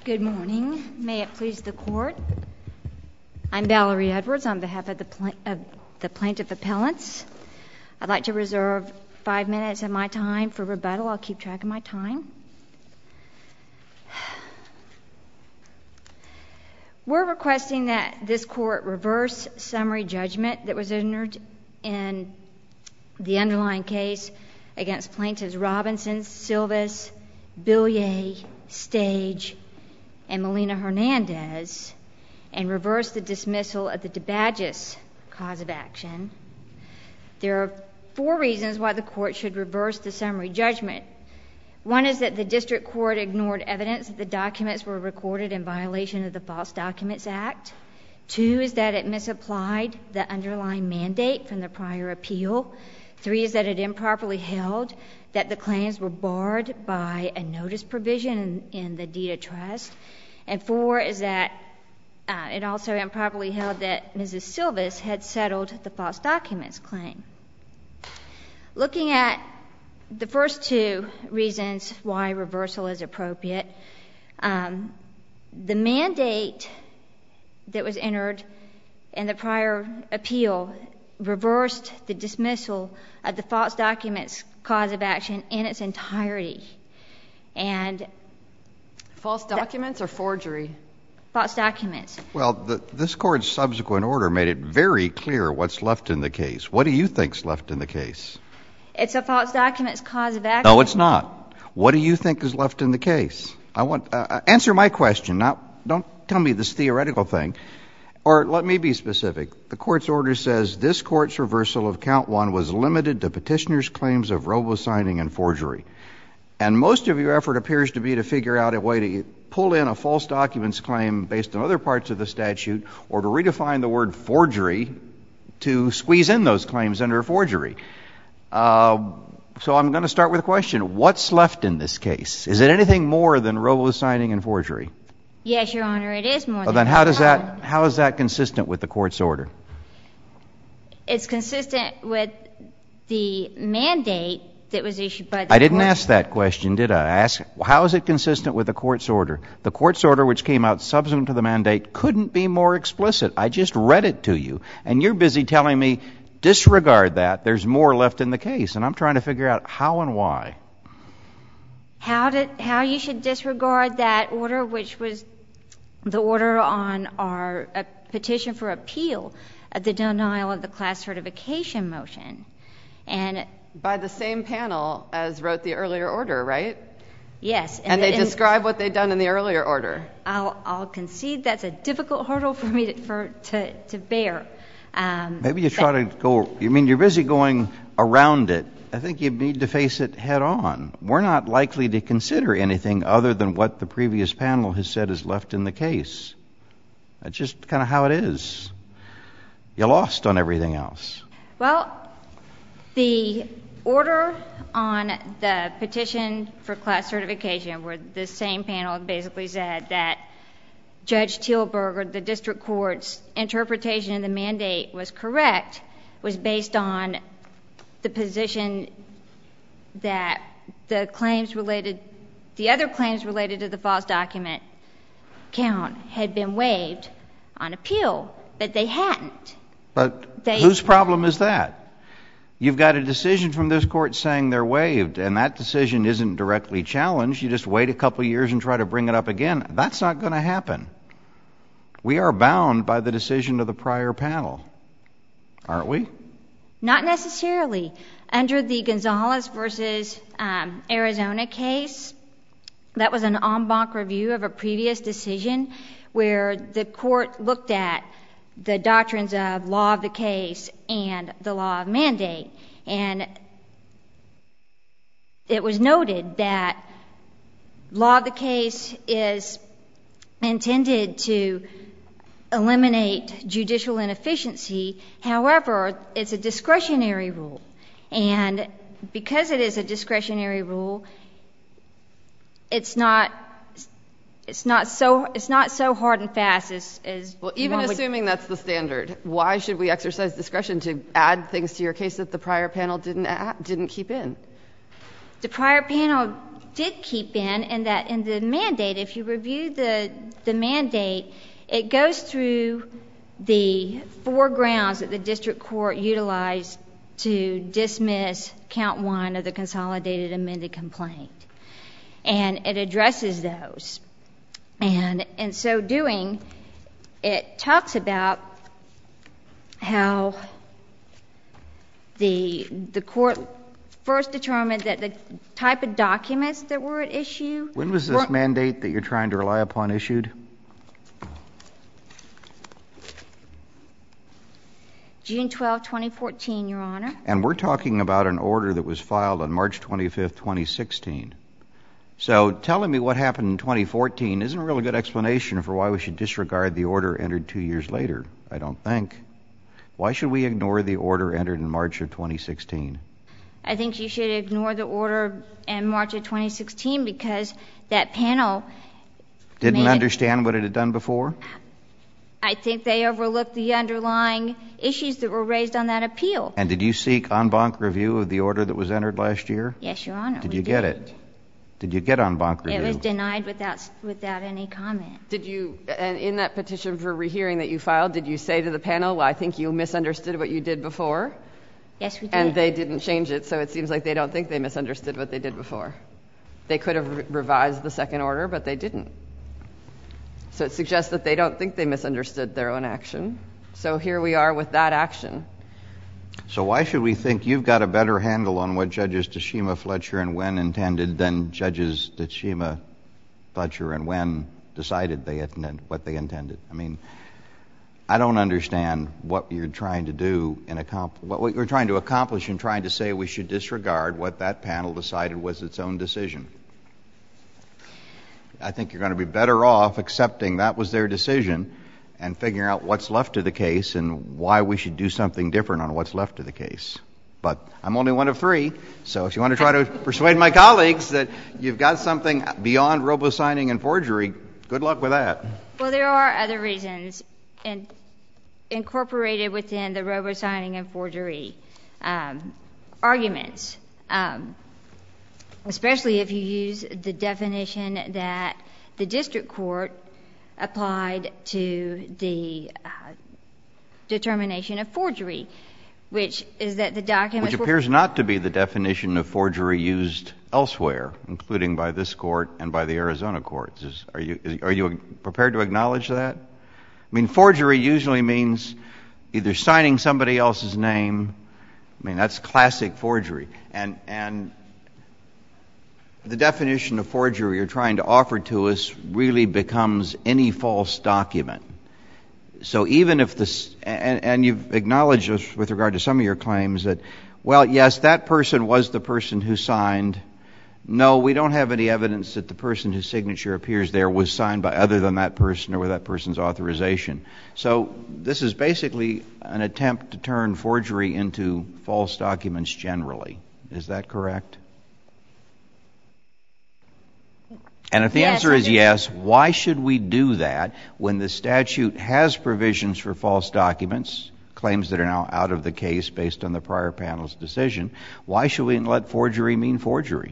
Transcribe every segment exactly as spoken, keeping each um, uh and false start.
Good morning. May it please the Court. I'm Valerie Edwards on behalf of the, pla- of the plaintiff appellants. I'd like to reserve five minutes of my time for rebuttal. I'll keep track of my time. We're requesting that this Court reverse summary judgment that was entered in the underlying case against plaintiffs Robinson, Silvas, Billier, Stage, and Melina Hernandez, and reverse the dismissal of the DeBaggis cause of action. There are four reasons why the Court should reverse the summary judgment. One is that the District Court ignored evidence that the documents were recorded in violation of the False Documents Act. Two is that it misapplied the underlying mandate from the prior appeal. Three is that it improperly held that the claims were barred by a notice provision in, in the deed of trust. And four is that uh, it also improperly held that Missus Silvas had settled the false documents claim. Looking at the first two reasons why reversal is appropriate, um, the mandate that was entered in the prior appeal reversed the dismissal of the false documents cause of action in its entirety. And false documents or forgery? False documents. Well, the, this Court's subsequent order made it very clear what's left in the case. What do you think's left in the case? It's a false documents cause of action. No, it's not. What do you think is left in the case? I want uh, answer my question. Not don't tell me this theoretical thing. Or let me be specific. The Court's order says this Court's reversal of count one was limited to petitioner's claims of robo-signing and forgery. And most of your effort appears to be to figure out a way to pull in a false documents claim based on other parts of the statute or to redefine the word forgery to squeeze in those claims under forgery. Uh, so I'm going to start with a question. What's left in this case? Is it anything more than robo-signing and forgery? Yes, Your Honor, it is more well, than then how does that, how is that consistent with the Court's order? It's consistent with the mandate that was issued by the I didn't court. ask that question, did I? I asked, how is it consistent with the Court's order? The Court's order, which came out subsequent to the mandate, couldn't be more explicit. I just read it to you. And you're busy telling me, disregard that, there's more left in the case. And I'm trying to figure out how and why. How did, how you should disregard that order, which was the order on our uh, petition for appeal of the denial of the class certification motion. And by the same panel as wrote the earlier order, right? Yes. And, and the, they describe what they'd done in the earlier order. I'll, I'll concede that's a difficult hurdle for me to, for, to, to bear. Um, Maybe you try to go, I mean, you're busy going around it. I think you need to face it head on. We're not likely to consider anything other than what the previous panel has said is left in the case. That's just kind of how it is. You lost on everything else. Well, the order on the petition for class certification, where the same panel basically said that Judge Teelberger, the district court's interpretation of the mandate was correct, was based on the position that the claims related, the other claims related to the false document count had been waived on appeal, but they hadn't. But they, whose problem is that? You've got a decision from this Court saying they're waived, and that decision isn't directly challenged. You just wait a couple of years and try to bring it up again. That's not going to happen. We are bound by the decision of the prior panel, aren't we? Not necessarily. Under the Gonzalez versus um, Arizona case, that was an en banc review of a previous decision where the court looked at the doctrines of law of the case and the law of mandate. And it was noted that law of the case is intended to eliminate judicial inefficiency. However, it's a discretionary rule. And because it is a discretionary rule, it's not it's not so it's not so hard and fast as, as well, even one assuming would, that's the standard, why should we exercise discretion to add things to your case that the prior panel didn't add, didn't keep in? The prior panel did keep in, and that in the mandate, if you review the, the mandate, it goes through the four grounds that the district court utilized to dismiss count one of the consolidated amended complaint. And it addresses those. And in so doing, it talks about how the the court first determined that the type of documents that were at issue. When was this mandate that you're trying to rely upon issued? June twelfth, twenty fourteen, Your Honor. And we're talking about an order that was filed on March twenty-fifth, twenty sixteen. So telling me what happened in twenty fourteen isn't a really good explanation for why we should disregard the order entered two years later, I don't think. Why should we ignore the order entered in March of twenty sixteen? I think you should ignore the order in March of twenty sixteen because that panel didn't understand what it had done before? I think they overlooked the underlying issues that were raised on that appeal. And did you seek en banc review of the order that was entered last year? Yes, Your Honor. Did you get it? Did you get en banc review? It was denied without without any comment. Did you, and in that petition for rehearing that you filed, did you say to the panel, well, I think you misunderstood what you did before? Yes, we did. And they didn't change it, so it seems like they don't think they misunderstood what they did before. They could have re- revised the second order, but they didn't. So it suggests that they don't think they misunderstood their own action. So here we are with that action. So why should we think you've got a better handle on what Judges Tashima, Fletcher, and Wen intended than Judges Tashima, Fletcher, and Wen decided they intended, what they intended? I mean, I don't understand what you're trying to do in accom- what you're trying to accomplish in trying to say we should disregard what that panel decided was its own decision. I think you're going to be better off accepting that was their decision and figuring out what's left of the case and why we should do something different on what's left of the case. But I'm only one of three, so if you want to try to persuade my colleagues that you've got something beyond robo-signing and forgery, good luck with that. Well, there are other reasons in, incorporated within the robo-signing and forgery um, arguments. Um, especially if you use the definition that the district court applied to the uh, determination of forgery, which is that the documents Which were appears not to be the definition of forgery used elsewhere, including by this court and by the Arizona courts. Is, are you is, are you prepared to acknowledge that? I mean, forgery usually means either signing somebody else's name. I mean, that's classic forgery. And and the definition of forgery you're trying to offer to us really becomes any false document. So even if this, and, and you've acknowledged us with regard to some of your claims that, well, yes, that person was the person who signed. No, we don't have any evidence that the person whose signature appears there was signed by other than that person or with that person's authorization. So this is basically an attempt to turn forgery into false documents generally. Is that correct? And if the yes, answer is yes, why should we do that when the statute has provisions for false documents, claims that are now out of the case based on the prior panel's decision? Why should we let forgery mean forgery?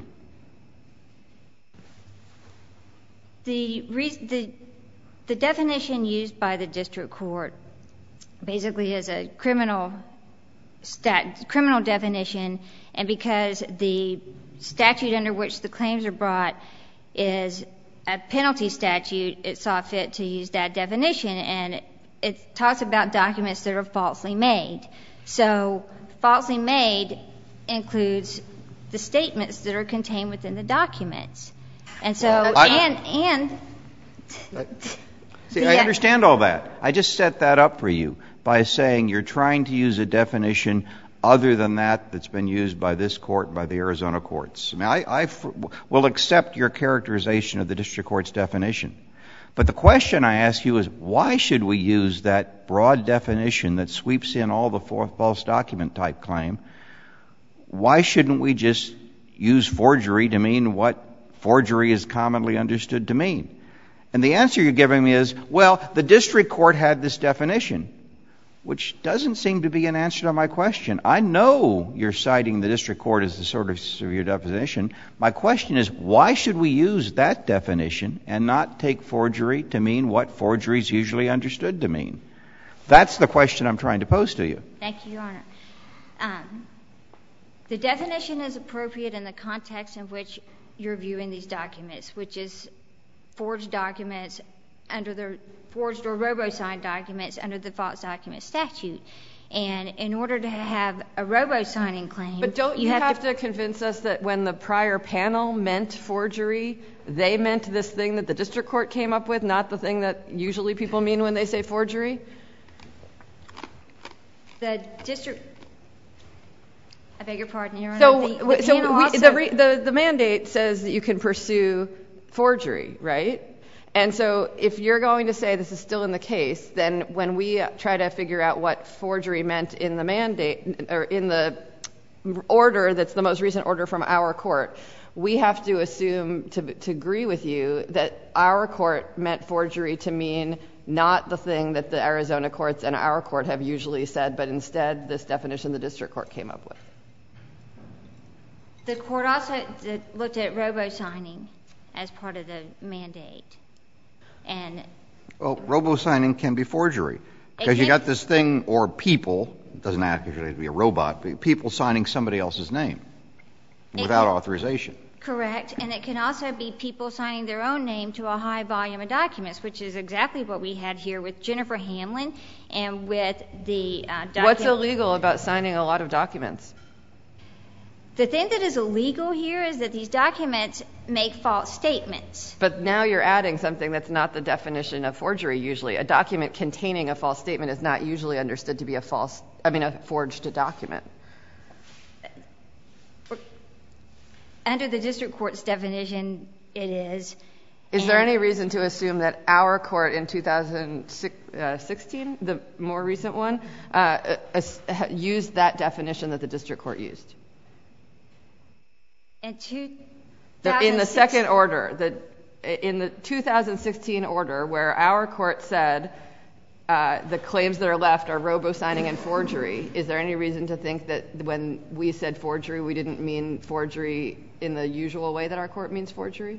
The, re- the, the definition used by the district court basically is a criminal stat, criminal definition, and because the statute under which the claims are brought is a penalty statute, it saw fit to use that definition, and it, it talks about documents that are falsely made. So falsely made includes the statements that are contained within the documents. And so, well, I, and, and. See, the, I understand all that. I just set that up for you by saying you're trying to use a definition other than that that's been used by this court and by the Arizona courts. I mean, I, I f- will accept your characterization of the district court's definition. But the question I ask you is, why should we use that broad definition that sweeps in all the false document type claim? Why shouldn't we just use forgery to mean what forgery is commonly understood to mean? And the answer you're giving me is, well, the district court had this definition. which doesn't seem to be an answer to my question. I know you're citing the district court as the source of your definition. My question is, why should we use that definition and not take forgery to mean what forgery is usually understood to mean? That's the question I'm trying to pose to you. Thank you, Your Honor. Um, the definition is appropriate in the context in which you're viewing these documents, which is forged documents under the forged or robo-signed documents under the false document statute. And in order to have a robo-signing claim, but don't you, you have, have to, to convince us that when the prior panel meant forgery, they meant this thing that the district court came up with, not the thing that usually people mean when they say forgery? The district, I beg your pardon, Your Honor. So, the, the, so we, also, the, re, the the mandate says that you can pursue forgery, right? And so if you're going to say this is still in the case, then when we try to figure out what forgery meant in the mandate or in the order that's the most recent order from our court, we have to assume, to, to agree with you, that our court meant forgery to mean not the thing that the Arizona courts and our court have usually said, but instead this definition the district court came up with. The court also looked at robo-signing as part of the mandate. And well, robo-signing can be forgery because you got this thing, or people, it doesn't actually have to be a robot, but people signing somebody else's name without can, authorization. Correct. And it can also be people signing their own name to a high volume of documents, which is exactly what we had here with Jennifer Hamlin and with the uh, document. What's illegal about signing a lot of documents? The thing that is illegal here is that these documents make false statements. But now you're adding something that's not the definition of forgery usually. A document containing a false statement is not usually understood to be a false, I mean, a forged document. Under the district court's definition, it is. Is there any reason to assume that our court in two thousand sixteen, the more recent one, uh, uh, used that definition that the district court used? In, two in the second order, the, in the two thousand sixteen order, where our court said uh, the claims that are left are robo-signing and forgery, is there any reason to think that when we said forgery, we didn't mean forgery in the usual way that our court means forgery?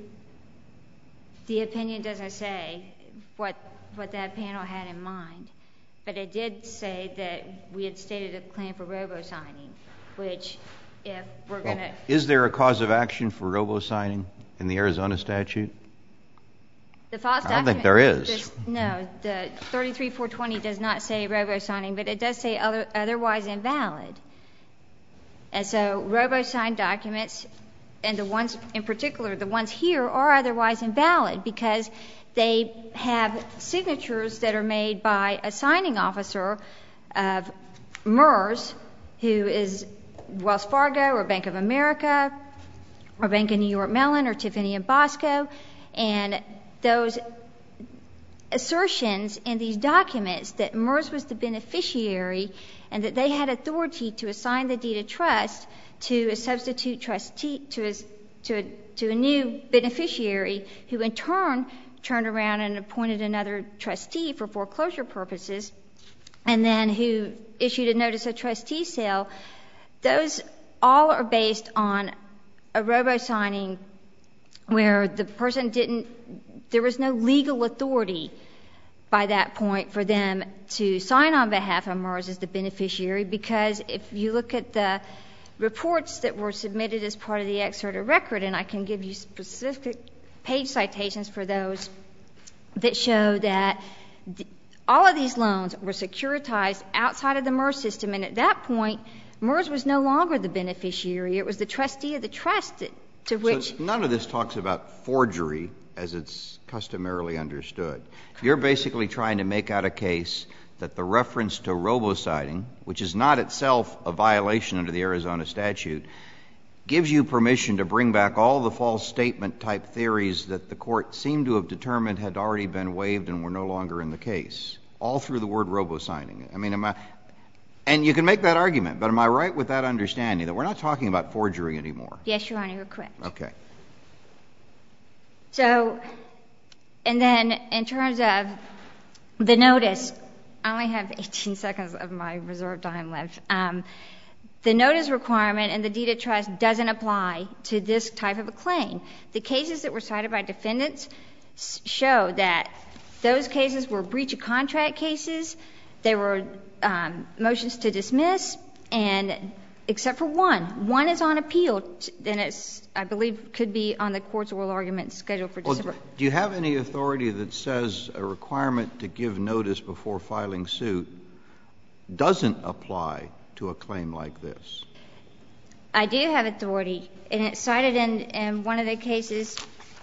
The opinion doesn't say what what that panel had in mind, but it did say that we had stated a claim for robo-signing, which if we're going to... Well, is there a cause of action for robo-signing in the Arizona statute? The false I don't document, think there is. This, no, the thirty-three four twenty does not say robo-signing, but it does say other, otherwise invalid. And so robo-signed documents, and the ones in particular, the ones here, are otherwise invalid because they have signatures that are made by a signing officer of MERS, who is Wells Fargo or Bank of America or Bank of New York Mellon or Tiffany and Bosco, and those assertions in these documents that MERS was the beneficiary and that they had authority to assign the deed of trust to a substitute trustee, to a, to a, to a new beneficiary, who in turn turned around and appointed another trustee for foreclosure purposes, and then who issued a notice of trustee sale. Those all are based on a robo-signing where the person didn't, there was no legal authority by that point for them to sign on behalf of MERS as the beneficiary, because if you look at the reports that were submitted as part of the excerpt of record, and I can give you specific page citations for those, that show that the, all of these loans were securitized outside of the MERS system, and at that point, MERS was no longer the beneficiary. It was the trustee of the trust that, to which... So none of this talks about forgery as it's customarily understood. You're basically trying to make out a case that the reference to robo-signing, which is not itself a violation under the Arizona statute, gives you permission to bring back all the false statement type theories that the court seemed to have determined had already been waived and were no longer in the case, all through the word robo-signing. I mean, am I... And you can make that argument, but am I right with that understanding that we're not talking about forgery anymore? Yes, Your Honor, you're correct. Okay. So, and then in terms of the notice, I only have eighteen seconds of my reserved time left. Um, the notice requirement in the deed of trust doesn't apply to this type of a claim. The cases that were cited by defendants show that those cases were breach of contract cases. They were um, motions to dismiss, and except for one. One is on appeal, and it's, I believe, could be on the court's oral argument scheduled for December. Well, do you have any authority that says a requirement to give notice before filing suit doesn't apply to a claim like this? I do have authority, and it's cited in, in one of the cases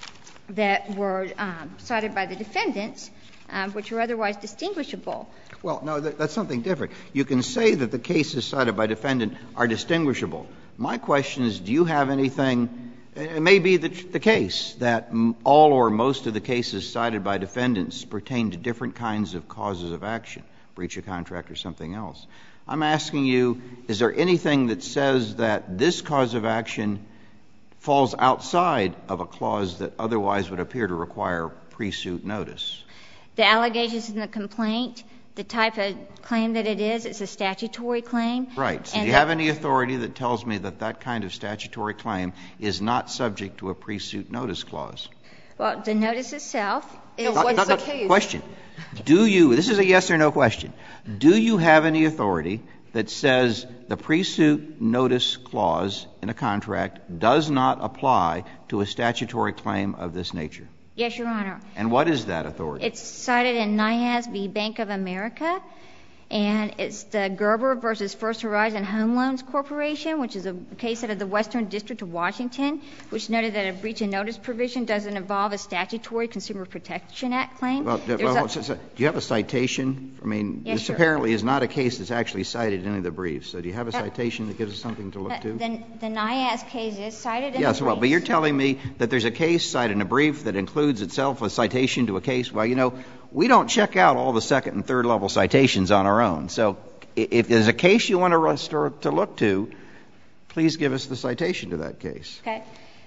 that were um, cited by the defendants, um, which are otherwise distinguishable. Well, no, that, that's something different. You can say that the cases cited by defendant are distinguishable. My question is, do you have anything — it may be the, the case that all or most of the cases cited by defendants pertain to different kinds of causes of action, breach of contract or something else. I'm asking you, is there anything that says that this cause of action falls outside of a clause that otherwise would appear to require pre-suit notice? The allegations in the complaint, the type of claim that it is, it's a statutory claim. Right. So do you have any authority that tells me that that kind of statutory claim is not subject to a pre-suit notice clause? Well, the notice itself is — no, what's the case? Question. Do you — this is a yes or no question. Do you have any authority that says the pre-suit notice clause in a contract does not apply to a statutory claim of this nature? Yes, Your Honor. And what is that authority? It's cited in NIAS v. Bank of America, and it's the Gerber v. First Horizon Home Loans Corporation, which is a case out of the Western District of Washington, which noted that a breach of notice provision doesn't involve a statutory Consumer Protection Act claim. Well, well, a, so, so, do you have a citation? I mean, yes, this sure. apparently is not a case that's actually cited in any of the briefs. So do you have a uh, citation that gives us something to look uh, to? The, the NIAS case is cited in yes, the well, briefs. but you're telling me that there's a case cited in a brief that includes itself a citation to a case. Well, you know, we don't check out all the second and third level citations on our own. So if there's a case you want to, to look to, please give us the citation to that case. Okay.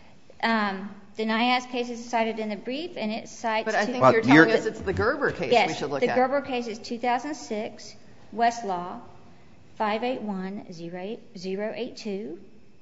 Um, the NIAS case is cited in the brief, and it cites — But I think well, you're telling you're, us it's the Gerber case yes, we should look the at. the Gerber case is two thousand six, Westlaw five eight one zero eight two.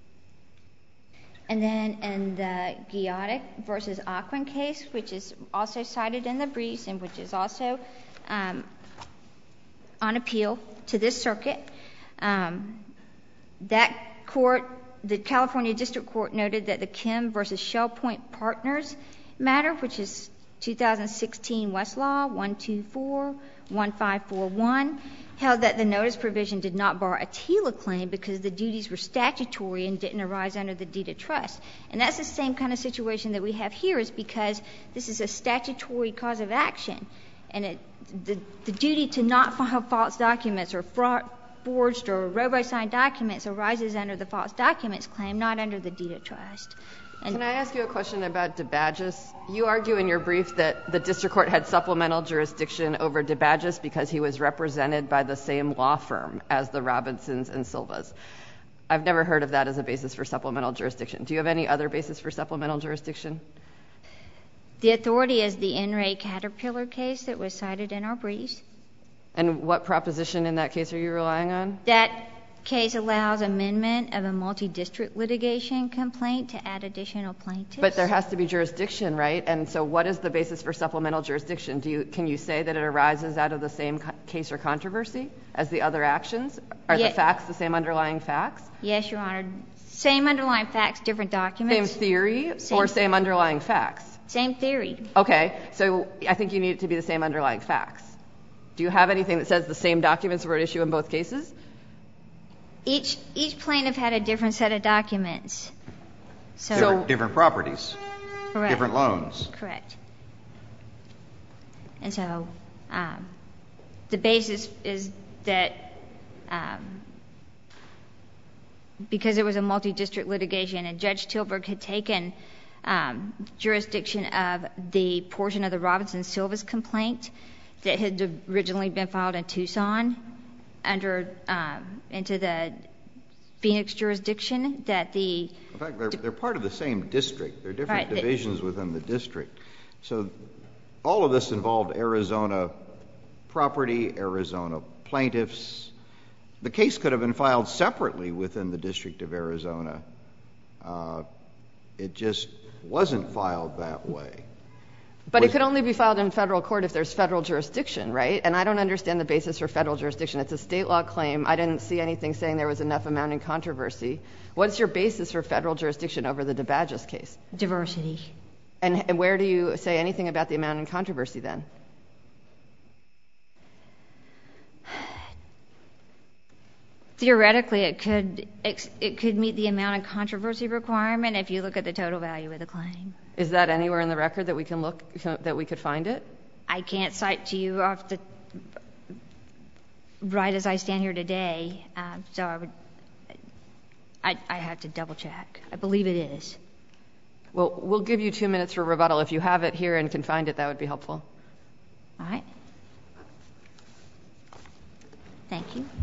And then in the Giotic v. Aquin case, which is also cited in the briefs and which is also um, on appeal to this circuit, um, that court, the California District Court, noted that the Kim v. Shell Point Partners matter, which is two thousand sixteen Westlaw one two four one five four one, held that the notice provision did not bar a TILA claim because the duties were statutory and didn't arise under the deed of trust. And that's the same kind of situation that we have here, is because this is a statutory cause of action, and it, the, the duty to not file false documents or fraud, forged or robo-signed documents arises under the false documents claim, not under the deed of trust. And can I ask you a question about DeBadgis? You argue in your brief that the district court had supplemental jurisdiction over DeBadgis because he was represented by the same law firm as the Robinsons and Silvas. I've never heard of that as a basis for supplemental jurisdiction. Do you have any other basis for supplemental jurisdiction? The authority is the N. Ray Caterpillar case that was cited in our briefs. And what proposition in that case are you relying on? That case allows amendment of a multi-district litigation complaint to add additional plaintiffs. But there has to be jurisdiction, right? And so what is the basis for supplemental jurisdiction? Do you, can you say that it arises out of the same co- case or controversy as the other actions? Are Yeah. the facts the same underlying facts? Yes, Your Honor. Same underlying facts, different documents. Same theory Same- or same underlying facts? Same theory. Okay. So I think you need it to be the same underlying facts. Do you have anything that says the same documents were at issue in both cases? Each each plaintiff had a different set of documents. So, different, different properties, correct. different loans. Correct. And so um, the basis is that um, because it was a multi-district litigation and Judge Tilburg had taken um, jurisdiction of the portion of the Robinson-Silvas complaint that had originally been filed in Tucson under um, into the Phoenix jurisdiction, that the In fact, they're, they're part of the same district. They're different Right. divisions within the district. So all of this involved Arizona property, Arizona plaintiffs. The case could have been filed separately within the District of Arizona. Uh, it just wasn't filed that way. But it could only be filed in federal court if there's federal jurisdiction, right? And I don't understand the basis for federal jurisdiction. It's a state law claim. I didn't see anything saying there was enough amount in controversy. What's your basis for federal jurisdiction over the DeBadges case? Diversity. And, and where do you say anything about the amount in controversy then? Theoretically, it could it could meet the amount of controversy requirement if you look at the total value of the claim. Is that anywhere in the record that we can look, that we could find it? I can't cite to you off the right as I stand here today, uh, so I would I, I have to double check. I believe it is. Well, we'll give you two minutes for rebuttal. If you have it here and can find it, that would be helpful. All right. Thank you.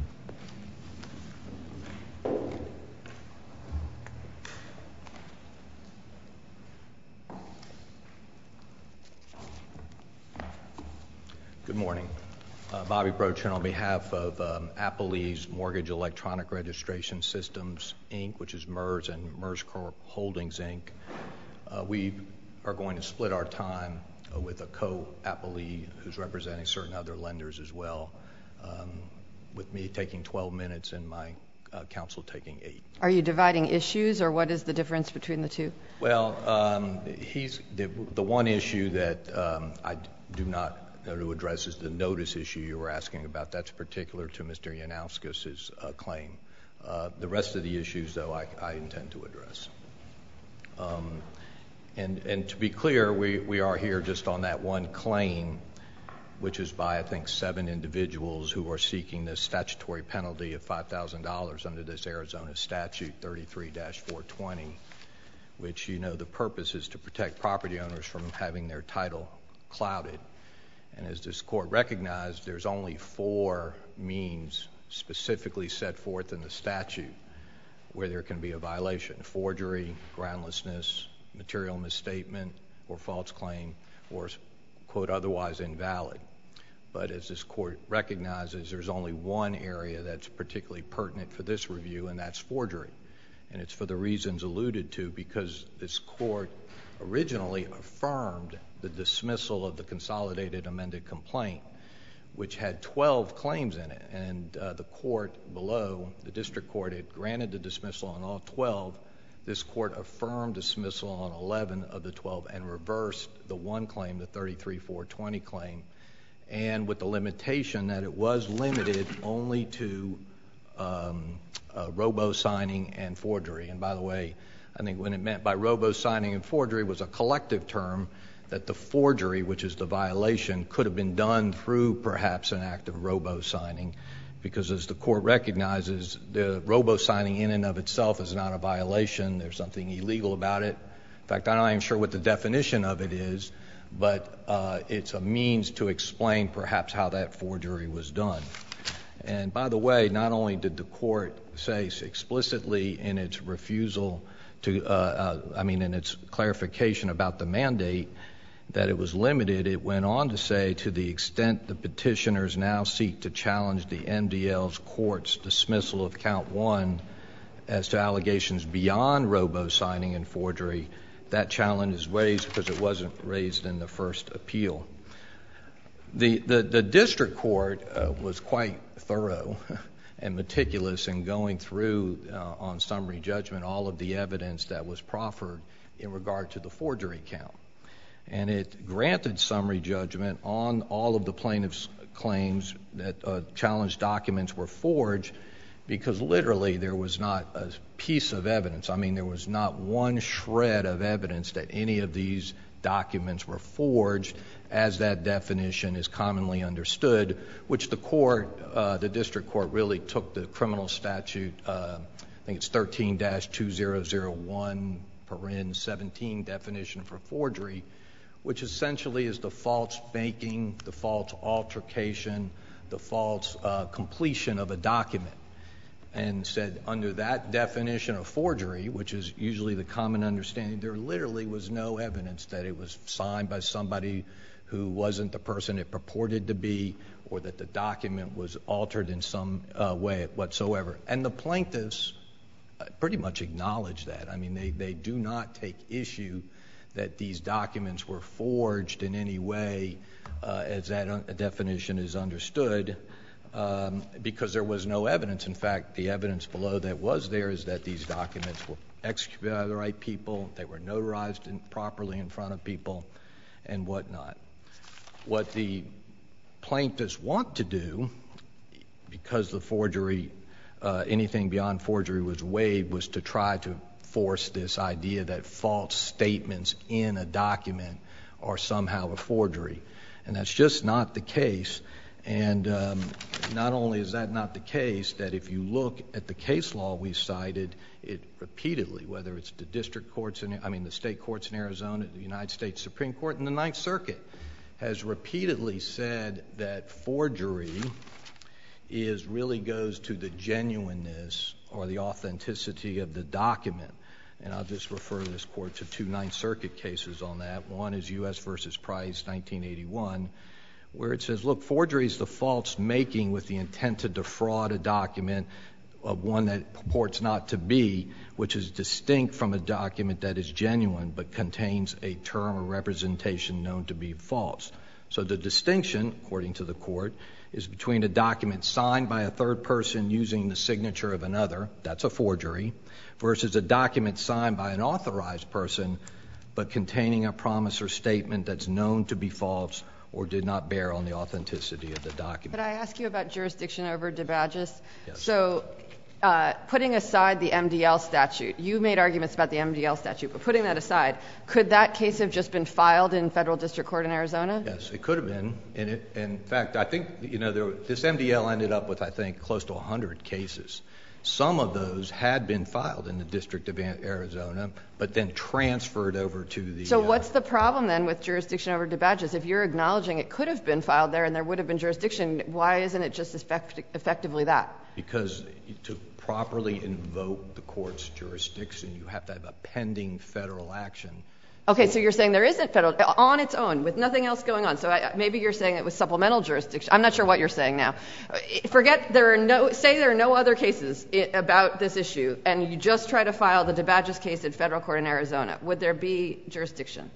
Good morning. Uh, Bobby Brochin on behalf of um, Applease Mortgage Electronic Registration Systems, Incorporated, which is MERS and MERS Corp Holdings, Incorporated. Uh, we are going to split our time uh, with a co-Applee who's representing certain other lenders as well, um, with me taking twelve minutes and my uh, counsel taking eight. Are you dividing issues, or what is the difference between the two? Well, um, he's the, the one issue that um, I do not to address is the notice issue you were asking about. That's particular to Mister Yanauskas' uh, claim. Uh, the rest of the issues, though, I, I intend to address. Um, and, and to be clear, we, we are here just on that one claim, which is by, I think, seven individuals who are seeking the statutory penalty of five thousand dollars under this Arizona statute thirty-three dash four twenty, which, you know, the purpose is to protect property owners from having their title clouded. And as this court recognized, there's only four means specifically set forth in the statute where there can be a violation: forgery, groundlessness, material misstatement, or false claim, or, quote, otherwise invalid. But as this court recognizes, there's only one area that's particularly pertinent for this review, and that's forgery. And it's for the reasons alluded to, because this court originally affirmed the dismissal of the consolidated amended complaint, which had twelve claims in it. And uh, the court below, the district court, had granted the dismissal on all twelve. This court affirmed dismissal on eleven of the twelve and reversed the one claim, the thirty-three four twenty claim, and with the limitation that it was limited only to um, uh, robo-signing and forgery. And by the way, I think when it meant by robo-signing and forgery was a collective term, that the forgery, which is the violation, could have been done through perhaps an act of robo-signing, because as the court recognizes, the robo-signing in and of itself is not a violation. There's something illegal about it. In fact, I'm not even sure what the definition of it is, but uh, it's a means to explain perhaps how that forgery was done. And by the way, not only did the court say explicitly in its refusal to, uh, uh, I mean, in its clarification about the mandate, that it was limited, it went on to say, to the extent the petitioners now seek to challenge the M D L's court's dismissal of count one as to allegations beyond robo-signing and forgery, that challenge is raised because it wasn't raised in the first appeal. The, the, the district court uh, was quite thorough and meticulous in going through uh, on summary judgment all of the evidence that was proffered in regard to the forgery count. And it granted summary judgment on all of the plaintiff's claims that uh, challenged documents were forged, because literally there was not a piece of evidence. I mean, there was not one shred of evidence that any of these documents were forged as that definition is commonly understood, which the court, uh, the district court, really took the criminal statute, uh, I think it's thirteen dash two thousand one, paren seventeen definition for forgery, which essentially is the false making, the false altercation, the false uh, completion of a document, and said under that definition of forgery, which is usually the common understanding, there literally was no evidence that it was signed by somebody who wasn't the person it purported to be, or that the document was altered in some uh, way whatsoever. And the plaintiffs pretty much acknowledge that. I mean, they, they do not take issue that these documents were forged in any way uh, as that un- definition is understood, um, because there was no evidence. In fact, the evidence below that was there is that these documents were executed by the right people, they were notarized in, properly in front of people, and whatnot. What the plaintiffs want to do, because the forgery, uh, anything beyond forgery was waived, was to try to force this idea that false statements in a document are somehow a forgery. And that's just not the case. And um, not only is that not the case, that if you look at the case law we cited, it repeatedly, whether it's the district courts, in, I mean the state courts in Arizona, the United States Supreme Court, and the Ninth Circuit, has repeatedly said that forgery is really goes to the genuineness or the authenticity of the document. And I'll just refer this court to two Ninth Circuit cases on that. One is U S versus Price, nineteen eighty-one, where it says, look, forgery is the false making with the intent to defraud a document of one that purports not to be, which is distinct from a document that is genuine but contains a term or representation known to be false. So the distinction, according to the court, is between a document signed by a third person using the signature of another, that's a forgery, versus a document signed by an authorized person but containing a promise or statement that's known to be false or did not bear on the authenticity of the document. Could I ask you about jurisdiction over DeBadges? Yes. So uh, putting aside the M D L statute, you made arguments about the M D L statute, but putting that aside, could that case have just been filed in federal district court in Arizona? Yes, it could have been. And it, in fact, I think, you know, there, this M D L ended up with, I think, close to one hundred cases. Some of those had been filed in the District of Arizona, but then transferred over to the... So uh, what's the problem then with jurisdiction over DeBadges? If you're acknowledging it could have been filed there and there would have been jurisdiction, why isn't it just effect- effectively that? Because to properly invoke the court's jurisdiction, you have to have a pending federal action. Okay, so you're saying there isn't federal, on its own, with nothing else going on. So I, maybe you're saying it was supplemental jurisdiction. I'm not sure what you're saying now. Forget there are no, say there are no other cases about this issue, and you just try to file the DeBadges case in federal court in Arizona. Would there be jurisdiction?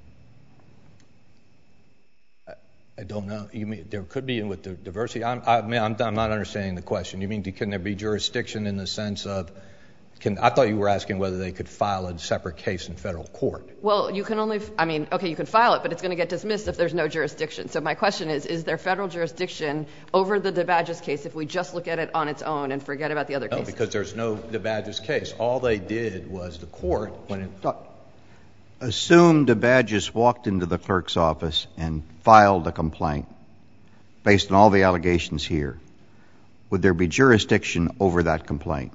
I don't know. You mean there could be with the diversity? I'm, I mean, I'm, I'm not understanding the question. You mean can there be jurisdiction in the sense of, Can, I thought you were asking whether they could file a separate case in federal court. Well, you can only, I mean, okay, you can file it, but it's going to get dismissed if there's no jurisdiction. So my question is, is there federal jurisdiction over the DeBadges case if we just look at it on its own and forget about the other cases? No, because there's no DeBadges case. All they did was the court, when it... Assume DeBadges walked into the clerk's office and filed a complaint based on all the allegations here. Would there be jurisdiction over that complaint?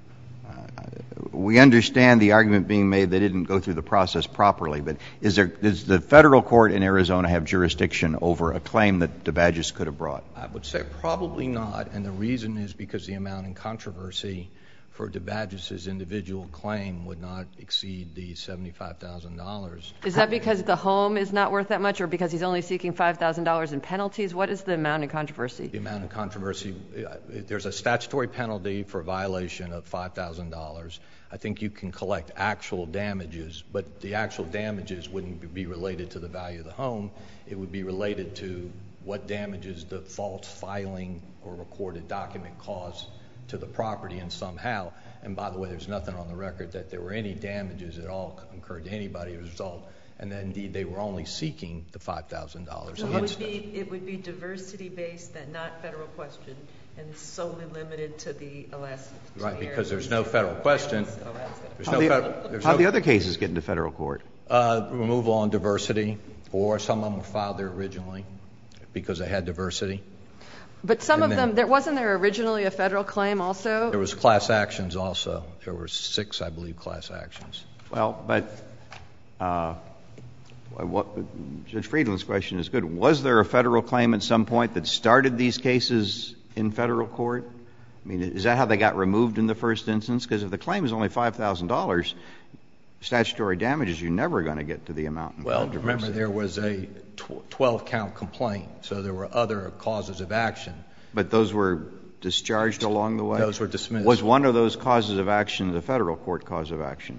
We understand the argument being made they didn't go through the process properly, but is there, does the federal court in Arizona have jurisdiction over a claim that DeBadges could have brought? I would say probably not, and the reason is because the amount in controversy for DeBadges' individual claim would not exceed the seventy-five thousand dollars. Is that because the home is not worth that much, or because he's only seeking five thousand dollars in penalties? What is the amount in controversy? The amount in controversy, there's a statutory penalty for violation of five thousand dollars. I think you can collect actual damages, but the actual damages wouldn't be related to the value of the home. It would be related to what damages the false filing or recorded document caused to the property and somehow. And by the way, there's nothing on the record that there were any damages at all incurred to anybody as a result. And then indeed they were only seeking the five thousand dollars. So it would be, it would be diversity based and not federal question, and solely limited to the Alaska. Right, because there's no federal question. There's How no the, federal, there's how no, the other cases get into federal court? Uh, removal on diversity, or some of them were filed there originally because they had diversity. But some And of then- them, there wasn't there originally a federal claim also? There was class actions also. There were six, I believe, class actions. Well, but uh, what, Judge Friedland's question is good. Was there a federal claim at some point that started these cases in federal court? I mean, is that how they got removed in the first instance? Because if the claim is only five thousand dollars, statutory damages, you're never going to get to the amount in Well, controversy. remember, there was a twelve-count complaint, so there were other causes of action. But those were discharged along the way? Those were dismissed. Was one of those causes of action the federal court cause of action?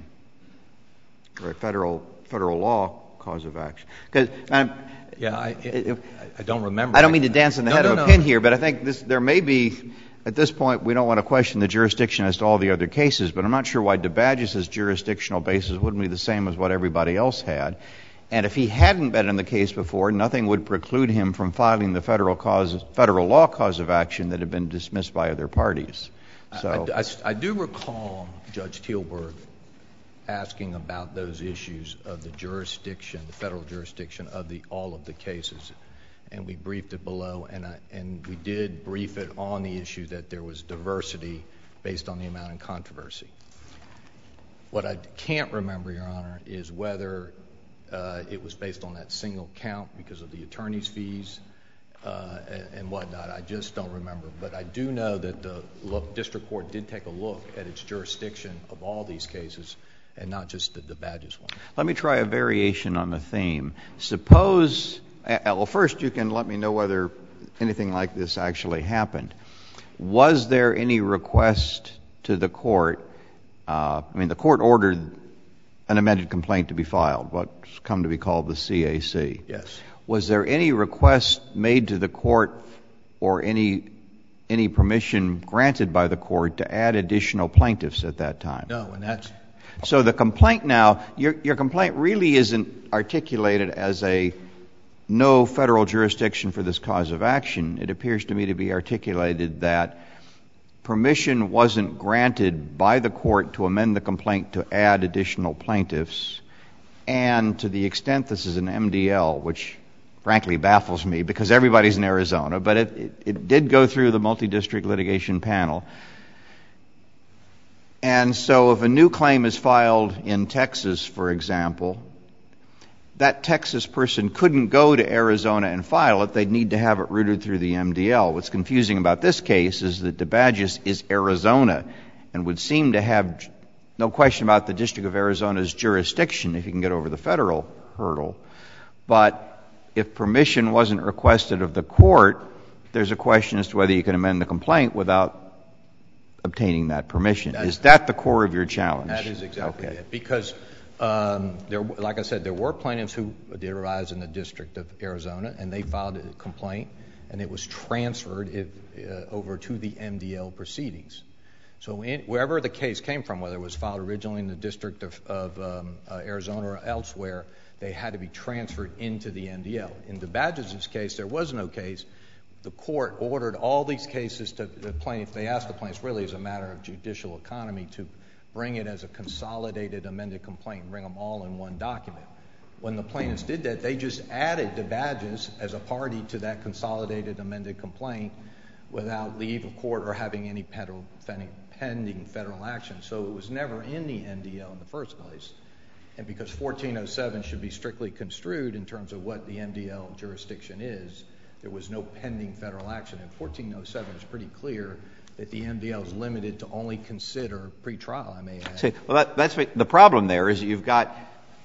Or a federal federal law cause of action? Because um, yeah, I, if, I don't remember. I don't mean to dance on the no, head no, of a no. pin here, but I think this, there may be, at this point, we don't want to question the jurisdiction as to all the other cases, but I'm not sure why DeBadge's jurisdictional basis wouldn't be the same as what everybody else had. And if he hadn't been in the case before, nothing would preclude him from filing the federal cause, federal law cause of action that had been dismissed by other parties. So I, I, I do recall Judge Teelberg asking about those issues of the jurisdiction, the federal jurisdiction of the all of the cases, and we briefed it below, and I, and we did brief it on the issue that there was diversity based on the amount in controversy. What I can't remember, Your Honor, is whether uh, it was based on that single count because of the attorney's fees uh, and, and whatnot. I just don't remember. But I do know that the look, district court did take a look at its jurisdiction of all these cases and not just the DeBadge's one. Let me try a variation on the theme. Suppose, well, first you can let me know whether anything like this actually happened. Was there any request to the court? Uh, I mean, the court ordered an amended complaint to be filed, what's come to be called the C A C. Yes. Was there any request made to the court or any any permission granted by the court to add additional plaintiffs at that time? No, and that's... So the complaint now, your, your complaint really isn't articulated as a no federal jurisdiction for this cause of action. It appears to me to be articulated that permission wasn't granted by the court to amend the complaint to add additional plaintiffs, and to the extent this is an M D L, which frankly baffles me because everybody's in Arizona, but it, it, it did go through the multi-district litigation panel. And so if a new claim is filed in Texas, for example, that Texas person couldn't go to Arizona and file it. They'd need to have it routed through the M D L. What's confusing about this case is that DeBadge's is Arizona and would seem to have no question about the District of Arizona's jurisdiction if you can get over the federal hurdle. But if permission wasn't requested of the court, there's a question as to whether you can amend the complaint without obtaining that permission. That, is that the core of your challenge? That is exactly okay. it. Because, um, there, like I said, there were plaintiffs who did arise in the District of Arizona, and they filed a complaint, and it was transferred if, uh, over to the M D L proceedings. So in, wherever the case came from, whether it was filed originally in the District of, of um, uh, Arizona or elsewhere, they had to be transferred into the M D L. In DeBadge's case, there was no case. The court ordered all these cases to the plaintiff. They asked the plaintiffs, really as a matter of judicial economy, to bring it as a consolidated amended complaint, bring them all in one document. When the plaintiffs did that, they just added DeBadge's as a party to that consolidated amended complaint without leave of court or having any pending federal action. So it was never in the M D L in the first place. And because fourteen oh seven should be strictly construed in terms of what the M D L jurisdiction is, there was no pending federal action. And fourteen oh seven is pretty clear that the M D L is limited to only consider pretrial, I may add. See, well, that, that's what, the problem there is that you've got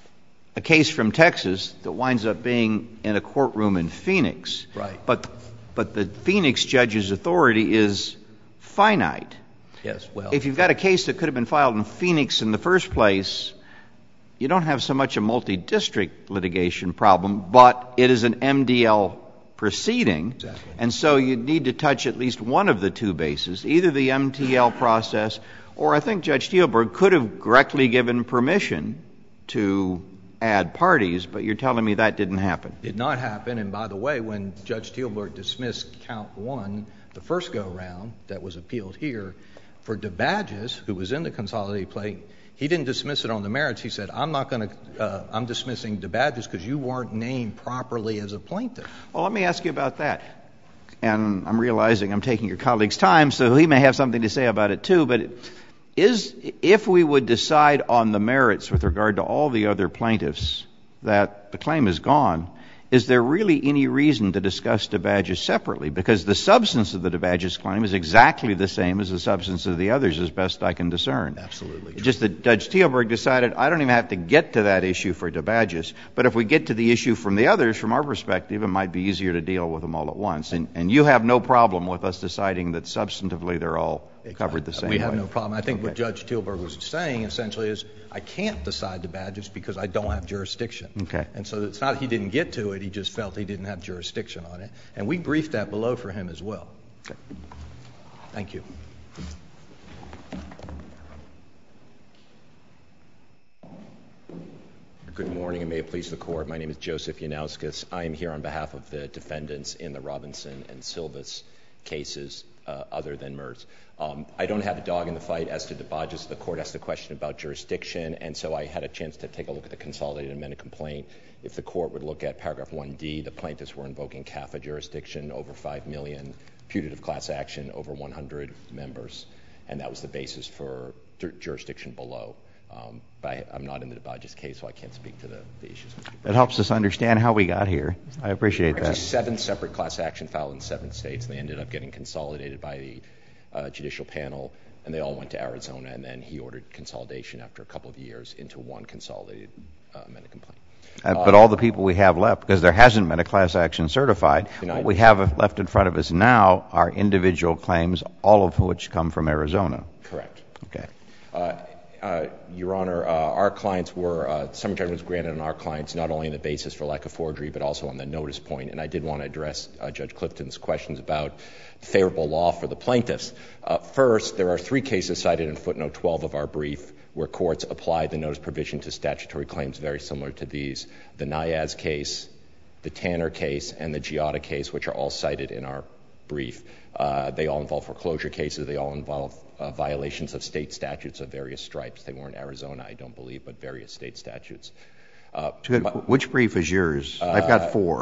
a case from Texas that winds up being in a courtroom in Phoenix. Right. But, but the Phoenix judge's authority is finite. Yes, well. If you've got a case that could have been filed in Phoenix in the first place, you don't have so much a multi-district litigation problem, but it is an M D L proceeding. Exactly. And so you need to touch at least one of the two bases, either the M T L process, or I think Judge Steelberg could have directly given permission to add parties, but you're telling me that didn't happen. Did not happen. And by the way, when Judge Steelberg dismissed count one, the first go-round that was appealed here, for DeBadge's, who was in the consolidated plate, he didn't dismiss it on the merits. He said, I'm not going to, uh, I'm dismissing DeBadge's because you weren't named properly as a plaintiff. Well, let me ask you about that. And I'm realizing I'm taking your colleague's time, so he may have something to say about it too, but is, if we would decide on the merits with regard to all the other plaintiffs that the claim is gone, is there really any reason to discuss DeBadges separately? Because the substance of the DeBadges claim is exactly the same as the substance of the others, as best I can discern. Absolutely. It's just that Judge Teelberg decided I don't even have to get to that issue for DeBadges, but if we get to the issue from the others, from our perspective, it might be easier to deal with them all at once. And, and you have no problem with us deciding that substantively they're all covered the same we way. have no problem. I think Okay. what Judge Teelberg was saying essentially is I can't decide DeBadges because I don't have jurisdiction. Okay. And so it's not he didn't get to it, he just felt he didn't have jurisdiction on it. And we briefed that below for him as well. Okay. Thank you. Good morning, and may it please the Court. My name is Joseph Yanauskas. I am here on behalf of the defendants in the Robinson and Silvas cases, uh, other than Mertz. Um, I don't have a dog in the fight as to DeBadges. The Court asked a question about jurisdiction, and so I had a chance to take a look at the consolidated amended complaint. If the Court would look at paragraph one D, the plaintiffs were invoking C A F A jurisdiction over five million, putative class action over one hundred members, and that was the basis for jurisdiction below. Um, but I, I'm not in the DeBadges case, so I can't speak to the, the issues. That helps us understand how we got here. I appreciate Actually, that. seven separate class action filed in seven states, and they ended up getting consolidated by the uh, judicial panel, and they all went to Arizona, and then he ordered consolidation after a couple of years into one consolidated uh, amended complaint. Uh, but all the people we have left, because there hasn't been a class action certified, what we have left in front of us now are individual claims, all of which come from Arizona. Correct. Okay. Uh, Uh, Your Honor, uh, our clients were, uh, summary judgment was granted on our clients not only on the basis for lack of forgery, but also on the notice point. And I did want to address uh, Judge Clifton's questions about favorable law for the plaintiffs. Uh, first, there are three cases cited in footnote twelve of our brief where courts applied the notice provision to statutory claims very similar to these. The Niaz case, the Tanner case, and the Giada case, which are all cited in our brief. Uh, they all involve foreclosure cases. They all involve uh, violations of state statutes of various stripes. They weren't Arizona, I don't believe, but various state statutes. Uh, Which brief is yours? Uh, I've got four.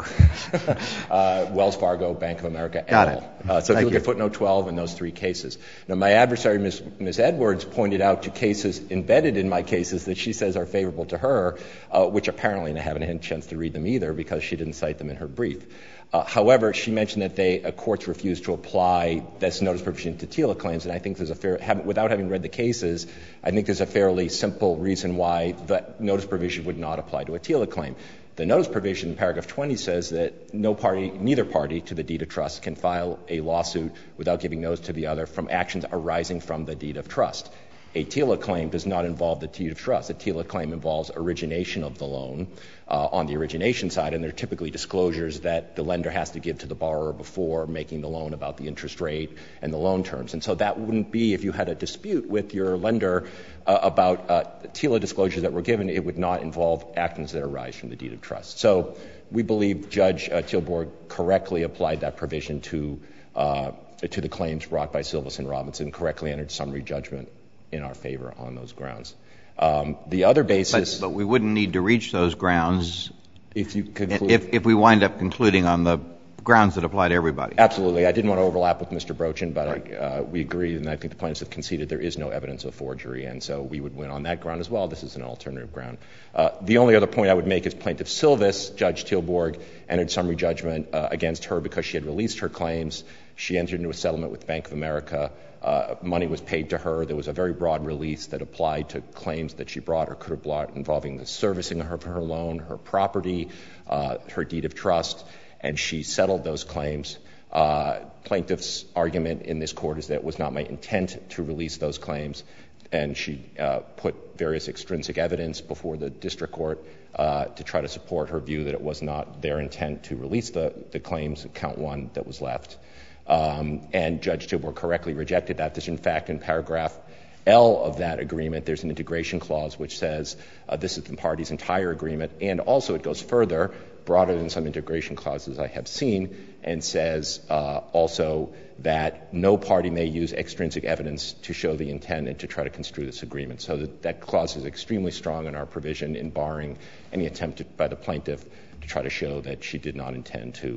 uh, Wells Fargo, Bank of America, got et al. It. Uh, so Thank if you look you. at footnote twelve in those three cases. Now, my adversary, Miz Miz Edwards, pointed out two cases embedded in my cases that she says are favorable to her, uh, which apparently I haven't had a chance to read them either because she didn't cite them in her brief. Uh, however, she mentioned that they, uh, courts refused to apply this notice provision to TILA claims, and I think there's a fair, have, without having read the cases, I think there's a fairly simple reason why the notice provision would not apply to a TILA claim. The notice provision in paragraph twenty says that no party, neither party to the deed of trust can file a lawsuit without giving notice to the other from actions arising from the deed of trust. A TILA claim does not involve the deed of trust. A TILA claim involves origination of the loan uh, on the origination side, and there are typically disclosures that the lender has to give to the borrower before making the loan about the interest rate and the loan terms. And so that wouldn't be, if you had a dispute with your lender uh, about uh, TILA disclosures that were given, it would not involve actions that arise from the deed of trust. So we believe Judge uh, Teelborg correctly applied that provision to, uh, to the claims brought by Silvas and Robinson, correctly entered summary judgment in our favor on those grounds. Um, the other basis... But, but we wouldn't need to reach those grounds if, you conclude, if, if we wind up concluding on the grounds that apply to everybody. Absolutely. I didn't want to overlap with Mister Brochin, but right. I, uh, we agree, and I think the plaintiffs have conceded there is no evidence of forgery, and so we would win on that ground as well. This is an alternative ground. Uh, the only other point I would make is Plaintiff Silvas, Judge Teelborg, entered summary judgment uh, against her because she had released her claims. She entered into a settlement with Bank of America. Uh, money was paid to her. There was a very broad release that applied to claims that she brought or could have brought involving the servicing of her, her loan, her property, uh, her deed of trust, and she settled those claims. Uh, plaintiff's argument in this court is that it was not my intent to release those claims, and she uh, put various extrinsic evidence before the district court uh, to try to support her view that it was not their intent to release the, the claims, count one, that was left. Um, and Judge Teelborg correctly rejected that. There's, in fact, in paragraph L of that agreement, there's an integration clause which says uh, this is the party's entire agreement, and also it goes further, broader than some integration clauses I have seen, and says uh, also that no party may use extrinsic evidence to show the intent and to try to construe this agreement. So that, that clause is extremely strong in our provision in barring any attempt to, by the plaintiff to try to show that she did not intend to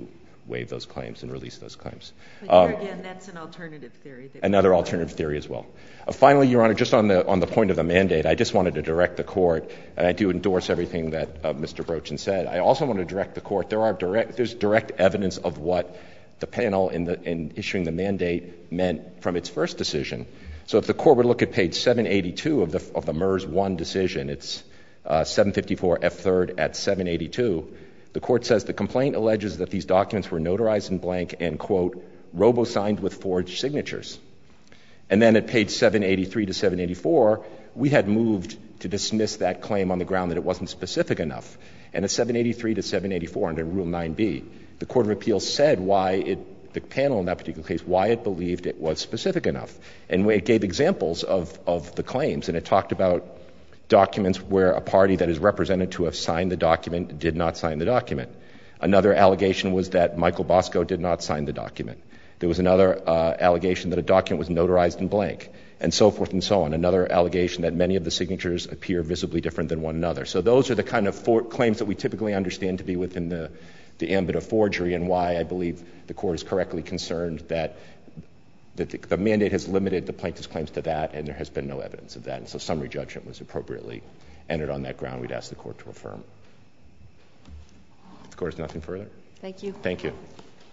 waive those claims and release those claims. But Um, here again, that's an alternative theory. That another alternative theory as well. Uh, finally, Your Honor, just on the on the point of the mandate, I just wanted to direct the Court, and I do endorse everything that uh, Mister Brochin said. I also want to direct the Court. There are direct there's direct evidence of what the panel in the in issuing the mandate meant from its first decision. So if the Court would look at page seven eighty-two of the of the MERS one decision, it's uh, seven fifty-four F third at seven eighty-two. The Court says the complaint alleges that these documents were notarized in blank and, quote, robo-signed with forged signatures. And then at page seven eighty-three to seven eighty-four, we had moved to dismiss that claim on the ground that it wasn't specific enough. And at seven eighty-three to seven eighty-four, under Rule nine B, the Court of Appeals said why it, the panel in that particular case, why it believed it was specific enough. And it gave examples of, of the claims, and it talked about documents where a party that is represented to have signed the document did not sign the document. Another allegation was that Michael Bosco did not sign the document. There was another uh, allegation that a document was notarized in blank, and so forth and so on. Another allegation that many of the signatures appear visibly different than one another. So those are the kind of for- claims that we typically understand to be within the, the ambit of forgery, and why I believe the Court is correctly concerned that that the, the mandate has limited the plaintiff's claims to that, and there has been no evidence of that. And so summary judgment was appropriately entered on that ground. We'd ask the Court to affirm. If the Court has nothing further. Thank you. Thank you.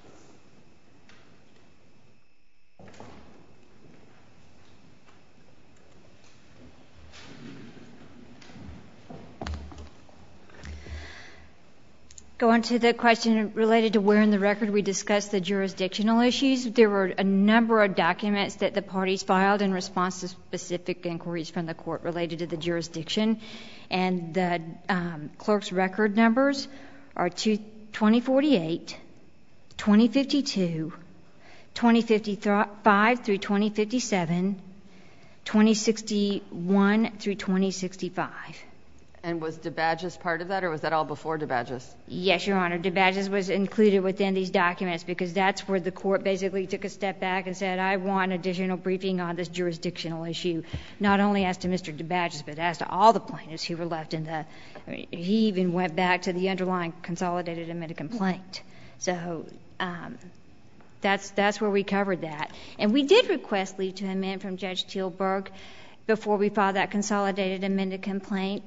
Going to the question related to where in the record we discussed the jurisdictional issues, there were a number of documents that the parties filed in response to specific inquiries from the Court related to the jurisdiction. And the um, clerk's record numbers are twenty forty-eight, twenty fifty-two, twenty fifty-five through twenty fifty-seven, twenty sixty-one through twenty sixty-five. And was DeBadges part of that, or was that all before DeBadges? Yes, Your Honor. DeBadges was included within these documents because that's where the Court basically took a step back and said, I want additional briefing on this jurisdictional issue, not only as to Mister DeBadges, but as to all the plaintiffs who were left in the – I mean, he even went back to the underlying consolidated amended complaint. So um, that's, that's where we covered that. And we did request leave to amend from Judge Teelberg before we filed that consolidated amended complaint.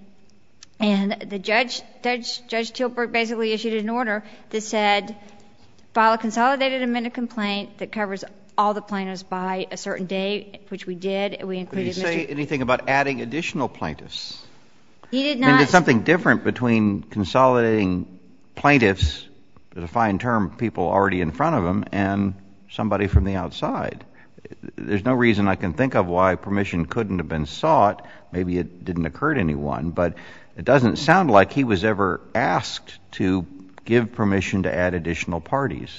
And the judge, Judge, Judge Teelberg basically issued an order that said, file a consolidated amended complaint that covers all the plaintiffs by a certain date, which we did. We included Did he Mister say anything about adding additional plaintiffs? He did I not. mean, there's something different between consolidating plaintiffs, to define term, people already in front of them, and somebody from the outside. There's no reason I can think of why permission couldn't have been sought. Maybe it didn't occur to anyone, but it doesn't sound like he was ever asked to give permission to add additional parties.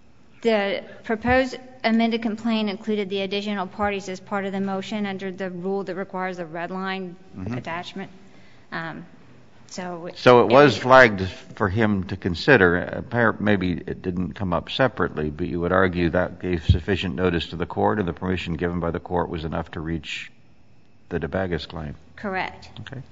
The proposed amended complaint included the additional parties as part of the motion under the rule that requires a red line mm-hmm. attachment. Um, so, so it, it was flagged for him to consider. Maybe it didn't come up separately, but you would argue that gave sufficient notice to the Court, and the permission given by the Court was enough to reach the DeBadges claim. Correct. Okay.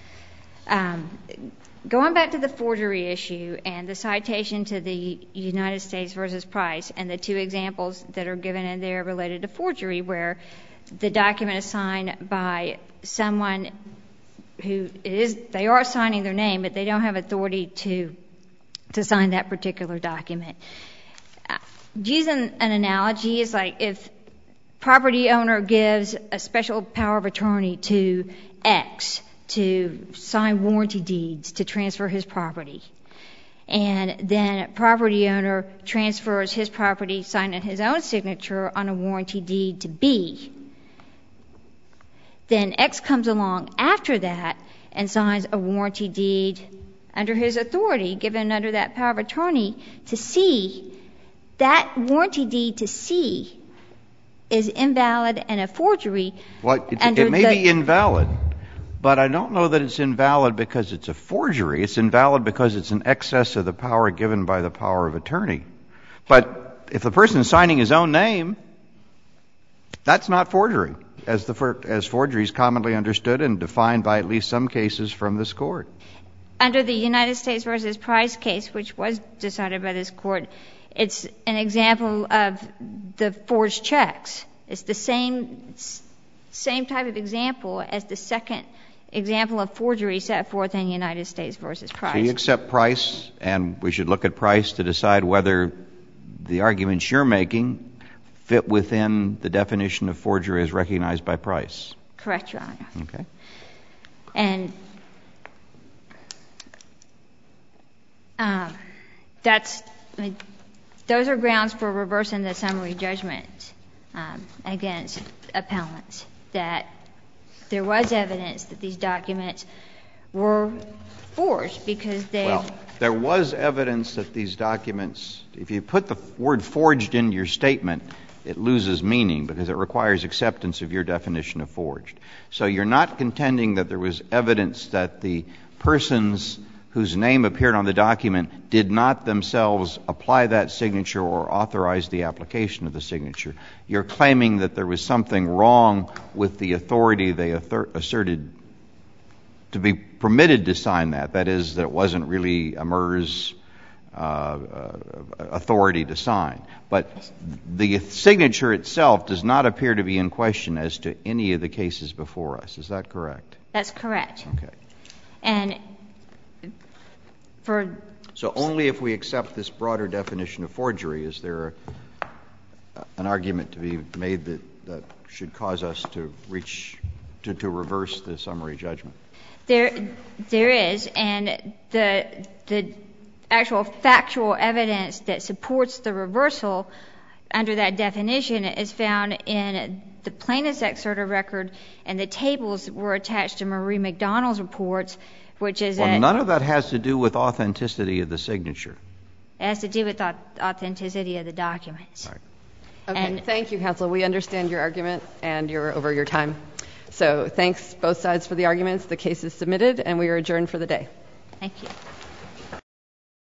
Um, going back to the forgery issue and the citation to the United States versus Price and the two examples that are given in there related to forgery, where the document is signed by someone who is, they are signing their name, but they don't have authority to to sign that particular document. Uh, using an analogy is like if property owner gives a special power of attorney to X to sign warranty deeds to transfer his property, and then property owner transfers his property, signing his own signature on a warranty deed to B. Then X comes along after that and signs a warranty deed under his authority, given under that power of attorney, to C. That warranty deed to C is invalid and a forgery. Well, it may be invalid, but I don't know that it's invalid because it's a forgery. It's invalid because it's an excess of the power given by the power of attorney. But if the person is signing his own name, that's not forgery, as the as forgery is commonly understood and defined by at least some cases from this Court. Under the United States versus Price case, which was decided by this Court, It's an example of the forged checks. It's the same same type of example as the second example of forgery set forth in United States versus Price. So you accept Price, and we should look at Price to decide whether the arguments you're making fit within the definition of forgery as recognized by Price? Correct, Your Honor. Okay. And um, that's, I mean, those are grounds for reversing the summary judgment um, against appellants, that there was evidence that these documents were forged because they... Well, there was evidence that these documents, if you put the word forged into your statement, it loses meaning because it requires acceptance of your definition of forged. So you're not contending that there was evidence that the persons whose name appeared on the document did not themselves apply that signature or authorize the application of the signature. You're claiming that there was something wrong with the authority they asserted to be permitted to sign that. That is, that it wasn't really a M E R S uh, uh, authority to sign. But the signature itself does not appear to be in question as to any of the cases before us. Is that correct? That's correct. Okay. And for... So only if we accept this broader definition of forgery is there a, an argument to be made that, that should cause us to reach, to, to reverse the summary judgment? There, there is, and the the actual factual evidence that supports the reversal under that definition is found in the plaintiff's excerpt of record, and the tables were attached to Marie McDonald's reports, which is well, a... none of that has to do with authenticity of the signature. It has to do with the authenticity of the documents. All right. Okay. And thank you, counsel. We understand your argument, and you're over your time. So thanks both sides for the arguments. The case is submitted, and we are adjourned for the day. Thank you.